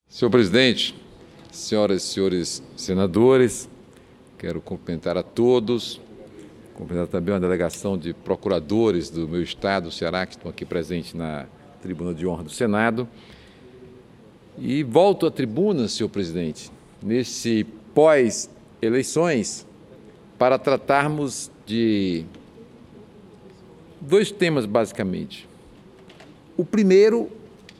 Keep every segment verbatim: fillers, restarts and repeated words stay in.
Senhor presidente, senhoras e senhores senadores, quero cumprimentar a todos, cumprimentar também uma delegação de procuradores do meu estado, o Ceará, que estão aqui presentes na tribuna de honra do Senado. E volto à tribuna, senhor presidente, nesse pós-eleições, para tratarmos de dois temas, basicamente. O primeiro,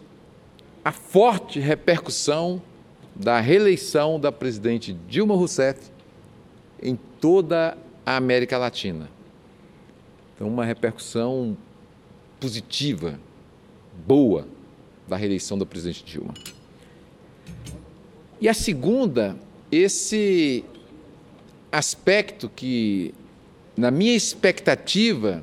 a forte repercussão da reeleição da presidente Dilma Rousseff em toda a América Latina. Então, uma repercussão positiva, boa, da reeleição da presidente Dilma. E a segunda, esse aspecto que, na minha expectativa,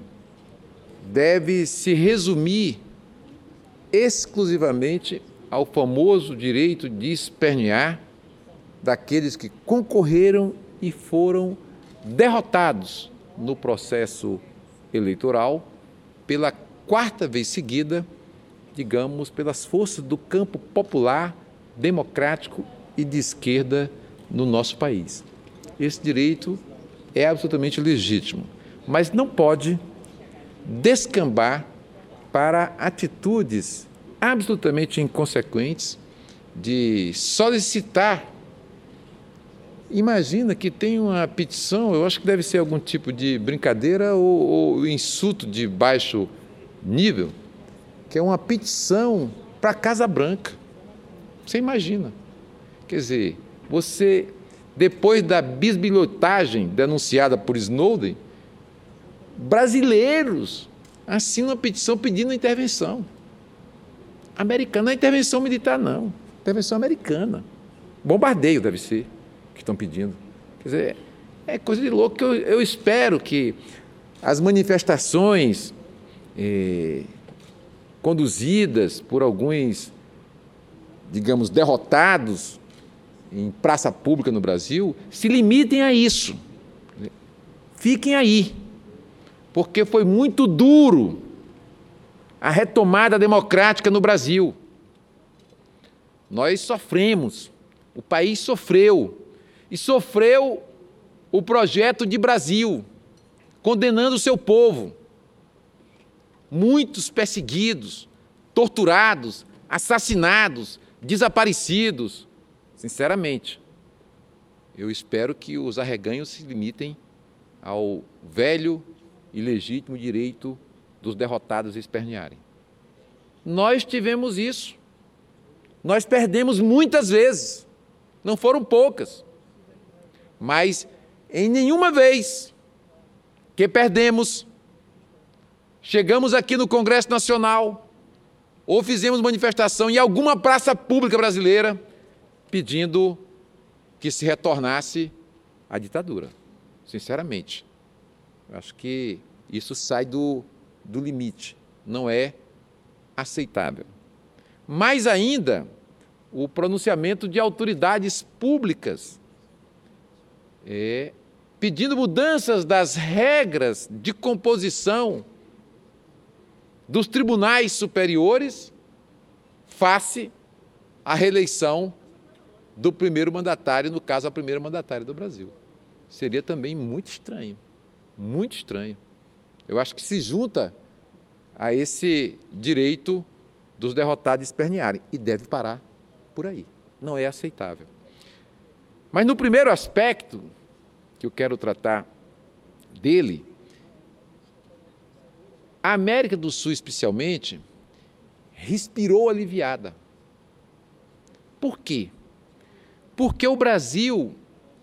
deve se resumir exclusivamente ao famoso direito de espernear daqueles que concorreram e foram derrotados no processo eleitoral pela quarta vez seguida, digamos, pelas forças do campo popular, democrático e de esquerda no nosso país. Esse direito é absolutamente legítimo, mas não pode descambar para atitudes absolutamente inconsequentes de solicitar. Imagina que tem uma petição, eu acho que deve ser algum tipo de brincadeira ou, ou insulto de baixo nível, que é uma petição para a Casa Branca. Você imagina. Quer dizer, você, depois da bisbilhotagem denunciada por Snowden, brasileiros assinam uma petição pedindo intervenção. Americana, não é intervenção militar, não. Intervenção americana. Bombardeio deve ser, que estão pedindo. Quer dizer, é coisa de louco. Eu, eu espero que as manifestações eh, conduzidas por alguns, digamos, derrotados em praça pública no Brasil, se limitem a isso. Fiquem aí, porque foi muito duro a retomada democrática no Brasil. Nós sofremos, o país sofreu, e sofreu o projeto de Brasil, condenando o seu povo. Muitos perseguidos, torturados, assassinados, desaparecidos. Sinceramente, eu espero que os arreganhos se limitem ao velho e legítimo direito dos derrotados espernearem. Nós tivemos isso. Nós perdemos muitas vezes, não foram poucas, mas em nenhuma vez que perdemos, chegamos aqui no Congresso Nacional ou fizemos manifestação em alguma praça pública brasileira pedindo que se retornasse à ditadura. Sinceramente, eu acho que isso sai do do limite, não é aceitável. Mais ainda, o pronunciamento de autoridades públicas é, pedindo mudanças das regras de composição dos tribunais superiores face à reeleição do primeiro mandatário, no caso, a primeira mandatária do Brasil. Seria também muito estranho, muito estranho. Eu acho que se junta a esse direito dos derrotados espernearem e deve parar por aí. Não é aceitável. Mas no primeiro aspecto que eu quero tratar dele, a América do Sul, especialmente, respirou aliviada. Por quê? Porque o Brasil,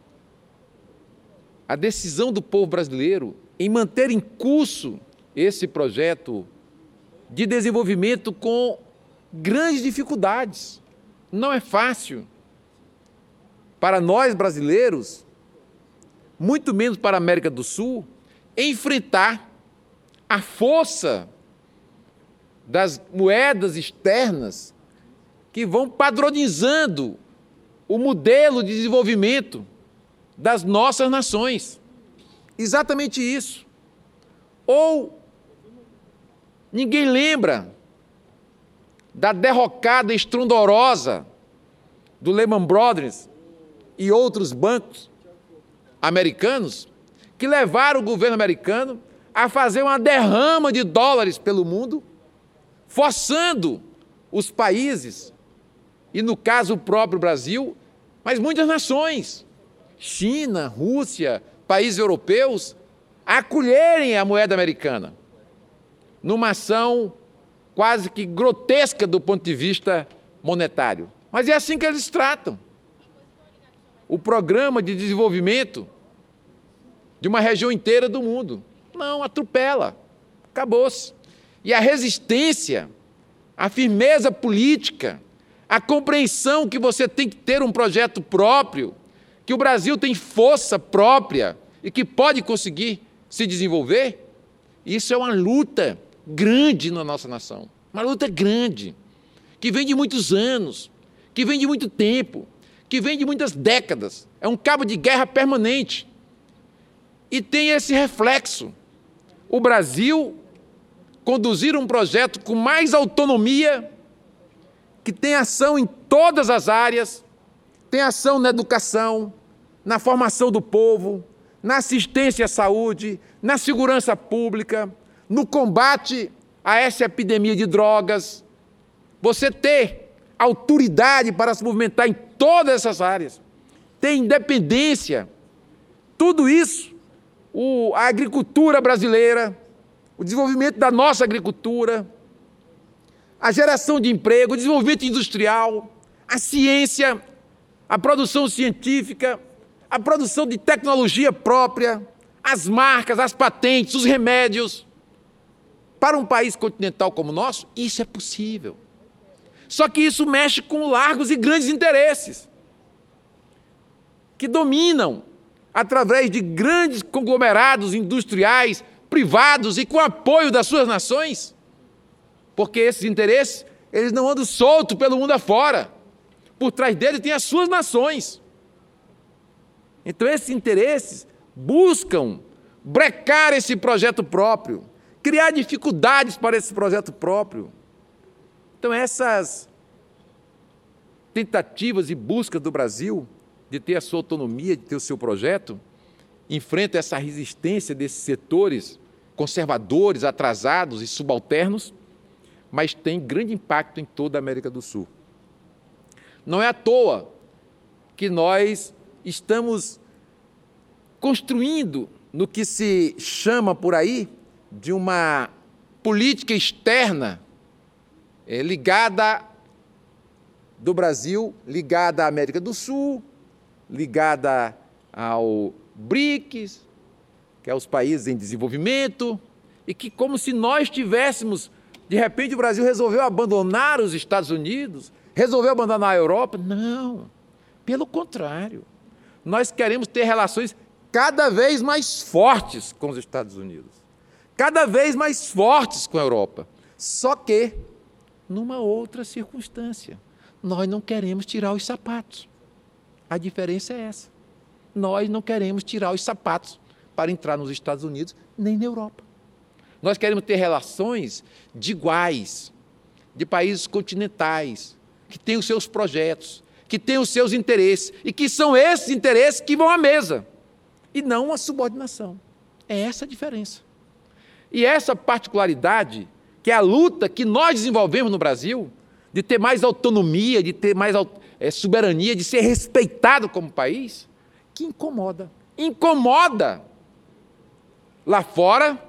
a decisão do povo brasileiro em manter em curso esse projeto de desenvolvimento com grandes dificuldades. Não é fácil para nós brasileiros, muito menos para a América do Sul, enfrentar a força das moedas externas que vão padronizando o modelo de desenvolvimento das nossas nações. Exatamente isso. Ou ninguém lembra da derrocada estrondorosa do Lehman Brothers e outros bancos americanos que levaram o governo americano a fazer uma derrama de dólares pelo mundo, forçando os países, e no caso o próprio Brasil, mas muitas nações, China, Rússia, países europeus, a acolherem a moeda americana, numa ação quase que grotesca do ponto de vista monetário. Mas é assim que eles tratam. O programa de desenvolvimento de uma região inteira do mundo. Não, atropela. Acabou-se. E a resistência, a firmeza política, a compreensão que você tem que ter um projeto próprio, que o Brasil tem força própria e que pode conseguir se desenvolver, isso é uma luta grande na nossa nação. Uma luta grande, que vem de muitos anos, que vem de muito tempo, que vem de muitas décadas. É um cabo de guerra permanente. E tem esse reflexo. O Brasil conduzir um projeto com mais autonomia, que tem ação em todas as áreas, tem ação na educação, na formação do povo, na assistência à saúde, na segurança pública, no combate a essa epidemia de drogas. Você ter autoridade para se movimentar em todas essas áreas, ter independência, tudo isso, o, a agricultura brasileira, o desenvolvimento da nossa agricultura, a geração de emprego, o desenvolvimento industrial, a ciência, a produção científica, a produção de tecnologia própria, as marcas, as patentes, os remédios. Para um país continental como o nosso, isso é possível. Só que isso mexe com largos e grandes interesses, que dominam, através de grandes conglomerados industriais, privados e com apoio das suas nações, porque esses interesses, eles não andam soltos pelo mundo afora. Por trás deles tem as suas nações. Então, esses interesses buscam brecar esse projeto próprio, criar dificuldades para esse projeto próprio. Então, essas tentativas e buscas do Brasil de ter a sua autonomia, de ter o seu projeto, enfrentam essa resistência desses setores conservadores, atrasados e subalternos, mas tem grande impacto em toda a América do Sul. Não é à toa que nós estamos construindo no que se chama por aí de uma política externa é, ligada do Brasil, ligada à América do Sul, ligada ao BRICS, que é os países em desenvolvimento, e que como se nós tivéssemos, de repente o Brasil resolveu abandonar os Estados Unidos, resolveu abandonar a Europa. Não, pelo contrário, nós queremos ter relações cada vez mais fortes com os Estados Unidos, cada vez mais fortes com a Europa, só que numa outra circunstância. Nós não queremos tirar os sapatos. A diferença é essa. Nós não queremos tirar os sapatos para entrar nos Estados Unidos, nem na Europa. Nós queremos ter relações de iguais, de países continentais, que têm os seus projetos, que têm os seus interesses, e que são esses interesses que vão à mesa, e não uma subordinação. É essa a diferença. E essa particularidade, que é a luta que nós desenvolvemos no Brasil, de ter mais autonomia, de ter mais é, soberania, de ser respeitado como país, que incomoda. Incomoda lá fora,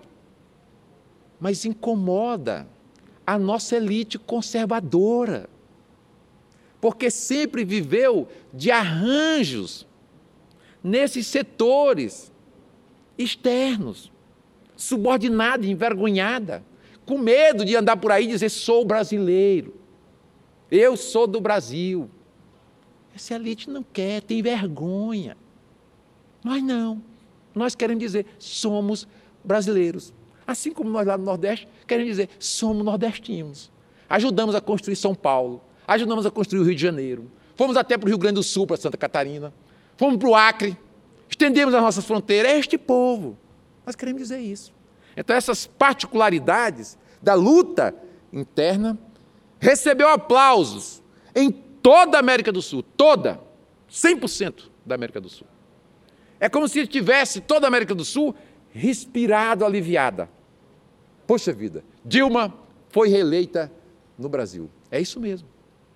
mas incomoda a nossa elite conservadora, porque sempre viveu de arranjos nesses setores externos, subordinada, envergonhada, com medo de andar por aí e dizer, sou brasileiro, eu sou do Brasil. Essa elite não quer, tem vergonha. Nós não. Nós queremos dizer, somos brasileiros. Assim como nós lá no Nordeste, queremos dizer, somos nordestinos. Ajudamos a construir São Paulo, ajudamos a construir o Rio de Janeiro, fomos até para o Rio Grande do Sul, para Santa Catarina, fomos para o Acre, estendemos as nossas fronteiras, é este povo. Nós queremos dizer isso. Então, essas particularidades da luta interna recebeu aplausos em toda a América do Sul, toda, cem por cento da América do Sul. É como se tivesse toda a América do Sul respirado aliviada. Poxa vida, Dilma foi reeleita no Brasil. É isso mesmo.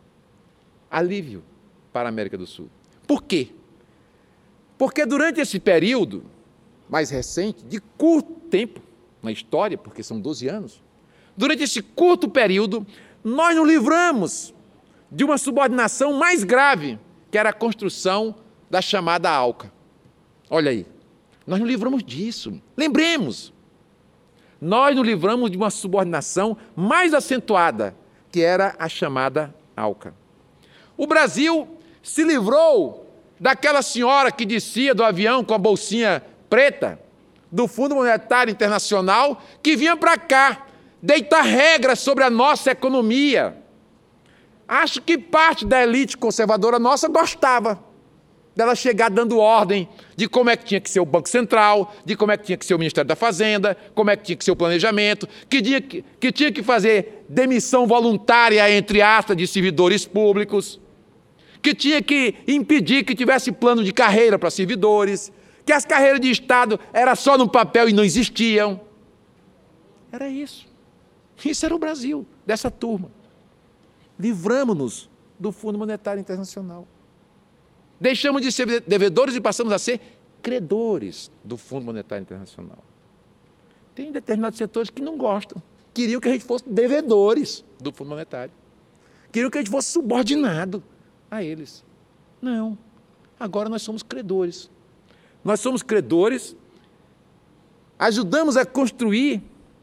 Alívio para a América do Sul. Por quê? Porque durante esse período mais recente, de curto tempo na história, porque são doze anos, durante esse curto período, nós nos livramos de uma subordinação mais grave, que era a construção da chamada ALCA. Olha aí, nós nos livramos disso. Lembremos, nós nos livramos de uma subordinação mais acentuada, que era a chamada ALCA. O Brasil se livrou daquela senhora que descia do avião com a bolsinha preta, do Fundo Monetário Internacional, que vinha para cá deitar regras sobre a nossa economia. Acho que parte da elite conservadora nossa gostava dela chegar dando ordem de como é que tinha que ser o Banco Central, de como é que tinha que ser o Ministério da Fazenda, como é que tinha que ser o planejamento, que tinha que, que, tinha que fazer demissão voluntária, entre aspas, de servidores públicos, que tinha que impedir que tivesse plano de carreira para servidores, que as carreiras de Estado eram só no papel e não existiam. Era isso. Isso era o Brasil, dessa turma. Livramos-nos do Fundo Monetário Internacional. Deixamos de ser devedores e passamos a ser credores do Fundo Monetário Internacional. Tem determinados setores que não gostam, queriam que a gente fosse devedores do Fundo Monetário, queriam que a gente fosse subordinado a eles. Não, agora nós somos credores. Nós somos credores, ajudamos a construir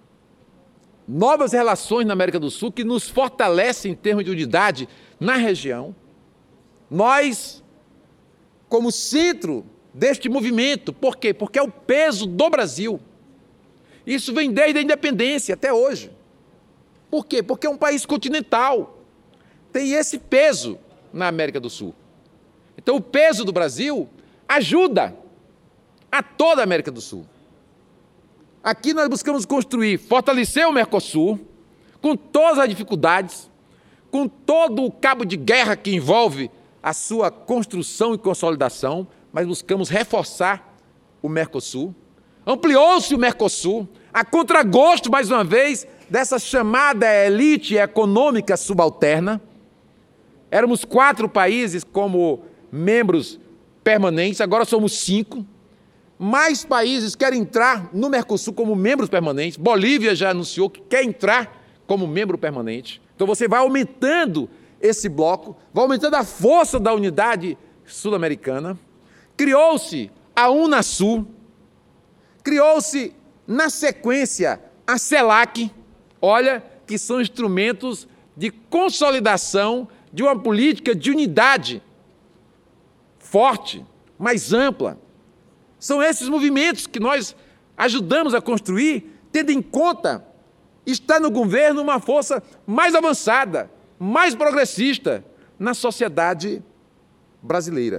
novas relações na América do Sul que nos fortalecem em termos de unidade na região. Nós, como centro deste movimento, por quê? Porque é o peso do Brasil. Isso vem desde a independência até hoje. Por quê? Porque é um país continental. Tem esse peso na América do Sul. Então, o peso do Brasil ajuda a toda a América do Sul. Aqui nós buscamos construir, fortalecer o Mercosul, com todas as dificuldades, com todo o cabo de guerra que envolve a sua construção e consolidação, mas buscamos reforçar o Mercosul. Ampliou-se o Mercosul, a contragosto, mais uma vez, dessa chamada elite econômica subalterna. Éramos quatro países como membros permanentes, agora somos cinco. Mais países querem entrar no Mercosul como membros permanentes. Bolívia já anunciou que quer entrar como membro permanente. Então você vai aumentando esse bloco, vai aumentando a força da unidade sul-americana. Criou-se a Unasul, criou-se, na sequência, a CELAC, olha, que são instrumentos de consolidação de uma política de unidade forte, mais ampla. São esses movimentos que nós ajudamos a construir, tendo em conta estar no governo uma força mais avançada, mais progressista na sociedade brasileira.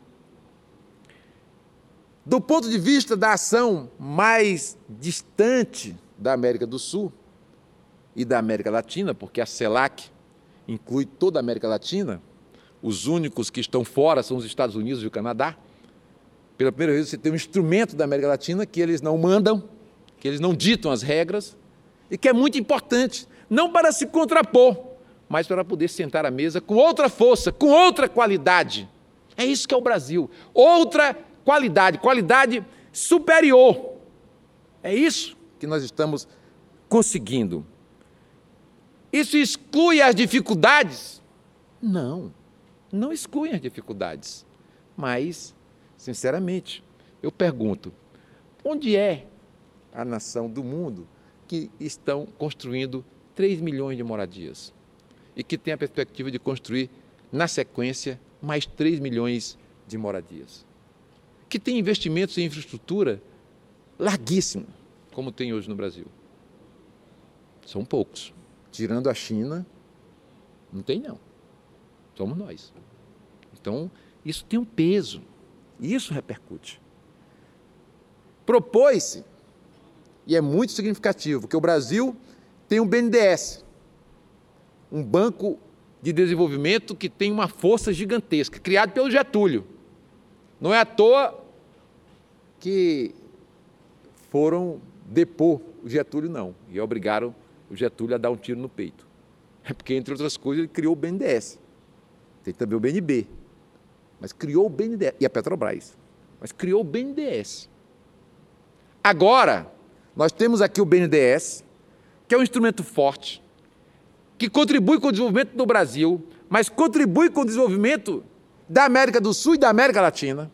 Do ponto de vista da ação mais distante da América do Sul e da América Latina, porque a CELAC inclui toda a América Latina, os únicos que estão fora são os Estados Unidos e o Canadá. Pela primeira vez você tem um instrumento da América Latina que eles não mandam, que eles não ditam as regras, e que é muito importante, não para se contrapor, mas para poder sentar à mesa com outra força, com outra qualidade. É isso que é o Brasil, outra qualidade, qualidade superior. É isso que nós estamos conseguindo. Isso exclui as dificuldades? Não, não exclui as dificuldades, mas, sinceramente, eu pergunto, onde é a nação do mundo que estão construindo três milhões de moradias e que tem a perspectiva de construir, na sequência, mais três milhões de moradias? Que tem investimentos em infraestrutura larguíssima, como tem hoje no Brasil? São poucos. Tirando a China, não tem não. Somos nós. Então, isso tem um peso. E isso repercute. Propôs-se, e é muito significativo, que o Brasil tem um B N D E S, um Banco de desenvolvimento que tem uma força gigantesca, criado pelo Getúlio. Não é à toa que foram depor o Getúlio, não, e obrigaram o Getúlio a dar um tiro no peito. É porque, entre outras coisas, ele criou o B N D E S. Tem também o B N B, mas criou o B N D E S, e a Petrobras, mas criou o B N D E S. Agora, nós temos aqui o B N D E S, que é um instrumento forte, que contribui com o desenvolvimento do Brasil, mas contribui com o desenvolvimento da América do Sul e da América Latina.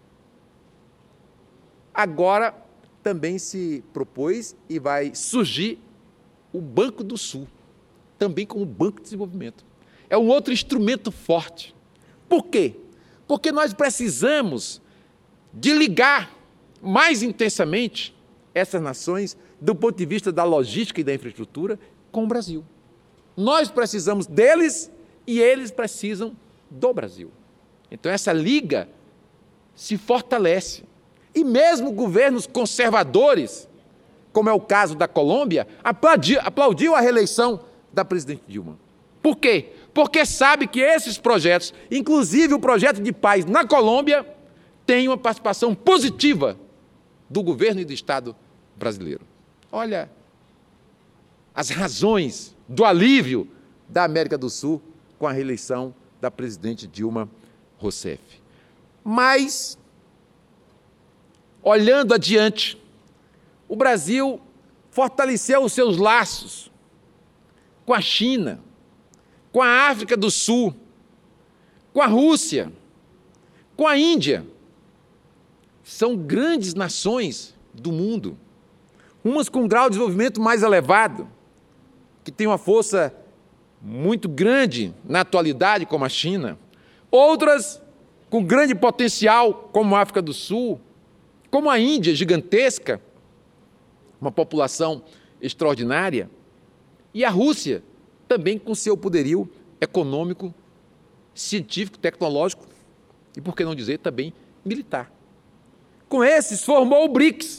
Agora, também se propôs e vai surgir o Banco do Sul, também como Banco de Desenvolvimento. É um outro instrumento forte. Por quê? Porque nós precisamos de ligar mais intensamente essas nações, do ponto de vista da logística e da infraestrutura, com o Brasil. Nós precisamos deles e eles precisam do Brasil. Então, essa liga se fortalece. E mesmo governos conservadores, como é o caso da Colômbia, aplaudiu, aplaudiu a reeleição da presidente Dilma. Por quê? Porque sabe que esses projetos, inclusive o projeto de paz na Colômbia, tem uma participação positiva do governo e do Estado brasileiro. Olha as razões do alívio da América do Sul com a reeleição da presidente Dilma Rousseff. Mas, olhando adiante, o Brasil fortaleceu os seus laços com a China, com a África do Sul, com a Rússia, com a Índia. São grandes nações do mundo, umas com um grau de desenvolvimento mais elevado, que tem uma força muito grande na atualidade, como a China, outras com grande potencial, como a África do Sul, como a Índia, gigantesca, uma população extraordinária, e a Rússia, também com seu poderio econômico, científico, tecnológico e, por que não dizer, também militar. Com esses, formou o BRICS.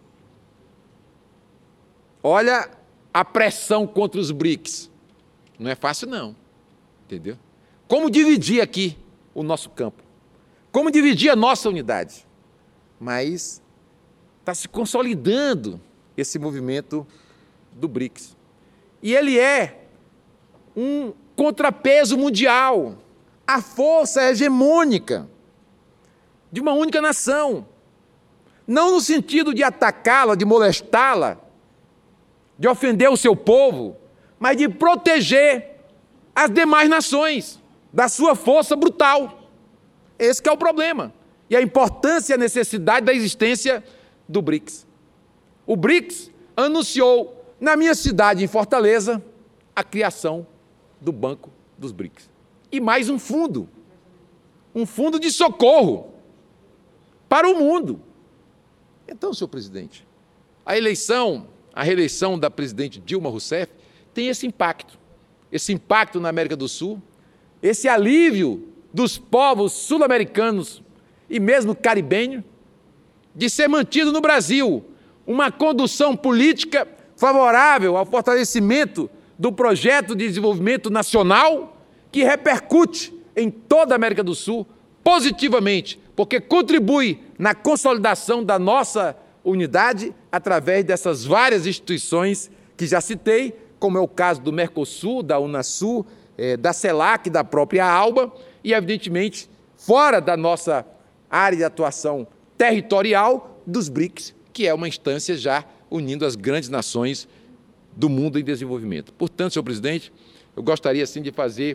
Olha a pressão contra os BRICS. Não é fácil, não. Entendeu? Como dividir aqui o nosso campo? Como dividir a nossa unidade? Mas está se consolidando esse movimento do BRICS. E ele é um contrapeso mundial, a força hegemônica de uma única nação. Não no sentido de atacá-la, de molestá-la, de ofender o seu povo, mas de proteger as demais nações da sua força brutal. Esse que é o problema. E a importância e a necessidade da existência do BRICS. O BRICS anunciou, na minha cidade, em Fortaleza, a criação do Banco dos BRICS. E mais um fundo, um fundo de socorro para o mundo. Então, senhor presidente, a eleição, a reeleição da presidente Dilma Rousseff tem esse impacto, esse impacto na América do Sul, esse alívio dos povos sul-americanos e mesmo caribenho, de ser mantido no Brasil uma condução política favorável ao fortalecimento do projeto de desenvolvimento nacional que repercute em toda a América do Sul positivamente, porque contribui na consolidação da nossa unidade através dessas várias instituições que já citei, como é o caso do Mercosul, da Unasul, eh, da CELAC, da própria ALBA, e, evidentemente, fora da nossa área de atuação territorial, dos BRICS, que é uma instância já unindo as grandes nações do mundo em desenvolvimento. Portanto, senhor presidente, eu gostaria, assim, de fazer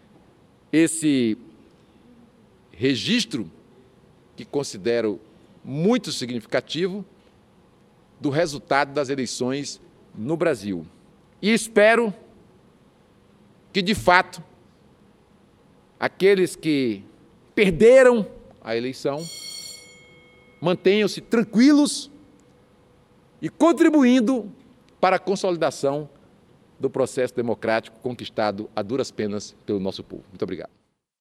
esse registro, que considero muito significativo, do resultado das eleições no Brasil. E espero que, de fato, aqueles que perderam a eleição mantenham-se tranquilos e contribuindo para a consolidação do processo democrático conquistado a duras penas pelo nosso povo. Muito obrigado.